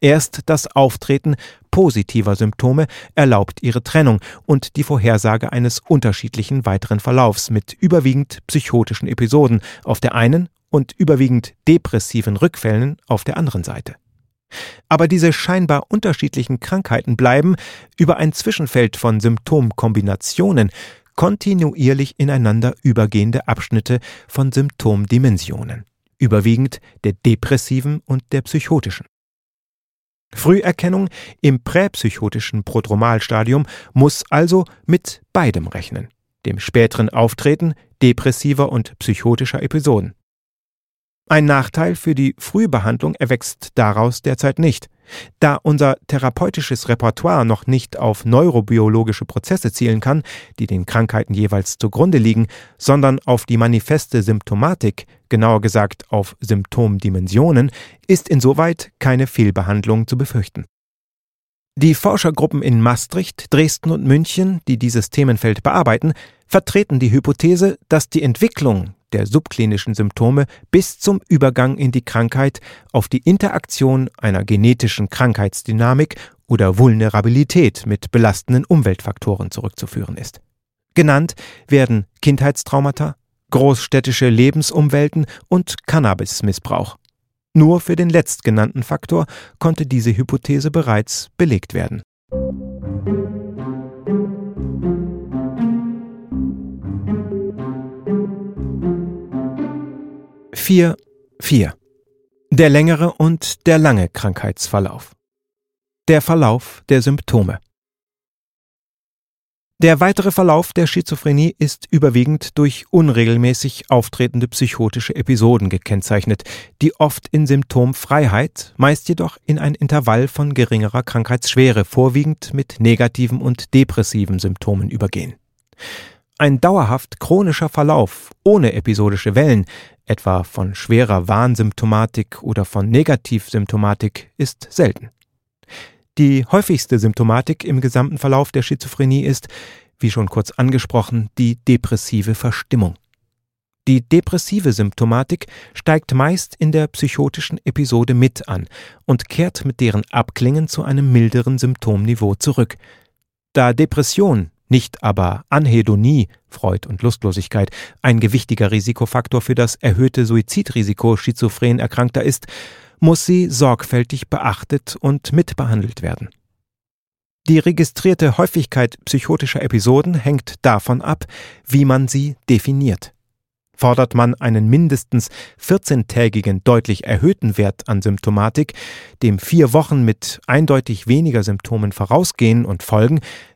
Erst das Auftreten positiver Symptome erlaubt ihre Trennung und die Vorhersage eines unterschiedlichen weiteren Verlaufs mit überwiegend psychotischen Episoden auf der einen und überwiegend depressiven Rückfällen auf der anderen Seite. Aber diese scheinbar unterschiedlichen Krankheiten bleiben über ein Zwischenfeld von Symptomkombinationen kontinuierlich ineinander übergehende Abschnitte von Symptomdimensionen, überwiegend der depressiven und der psychotischen. Früherkennung im präpsychotischen Prodromalstadium muss also mit beidem rechnen, dem späteren Auftreten depressiver und psychotischer Episoden. Ein Nachteil für die Frühbehandlung erwächst daraus derzeit nicht. Da unser therapeutisches Repertoire noch nicht auf neurobiologische Prozesse zielen kann, die den Krankheiten jeweils zugrunde liegen, sondern auf die manifeste Symptomatik, genauer gesagt auf Symptomdimensionen, ist insoweit keine Fehlbehandlung zu befürchten. Die Forschergruppen in Maastricht, Dresden und München, die dieses Themenfeld bearbeiten, vertreten die Hypothese, dass die Entwicklung der subklinischen Symptome bis zum Übergang in die Krankheit auf die Interaktion einer genetischen Krankheitsdynamik oder Vulnerabilität mit belastenden Umweltfaktoren zurückzuführen ist. Genannt werden Kindheitstraumata, großstädtische Lebensumwelten und Cannabismissbrauch. Nur für den letztgenannten Faktor konnte diese Hypothese bereits belegt werden. 4.4. Der längere und der lange Krankheitsverlauf. Der Verlauf der Symptome. Der weitere Verlauf der Schizophrenie ist überwiegend durch unregelmäßig auftretende psychotische Episoden gekennzeichnet, die oft in Symptomfreiheit, meist jedoch in ein Intervall von geringerer Krankheitsschwere, vorwiegend mit negativen und depressiven Symptomen übergehen. Ein dauerhaft chronischer Verlauf ohne episodische Wellen, etwa von schwerer Warnsymptomatik oder von Negativsymptomatik, ist selten. Die häufigste Symptomatik im gesamten Verlauf der Schizophrenie ist, wie schon kurz angesprochen, die depressive Verstimmung. Die depressive Symptomatik steigt meist in der psychotischen Episode mit an und kehrt mit deren Abklingen zu einem milderen Symptomniveau zurück. Da Depression, nicht aber Anhedonie, Freud und Lustlosigkeit, ein gewichtiger Risikofaktor für das erhöhte Suizidrisiko schizophren Erkrankter ist, muss sie sorgfältig beachtet und mitbehandelt werden. Die registrierte Häufigkeit psychotischer Episoden hängt davon ab, wie man sie definiert. Fordert man einen mindestens 14-tägigen deutlich erhöhten Wert an Symptomatik, dem 4 Wochen mit eindeutig weniger Symptomen vorausgehen und folgen,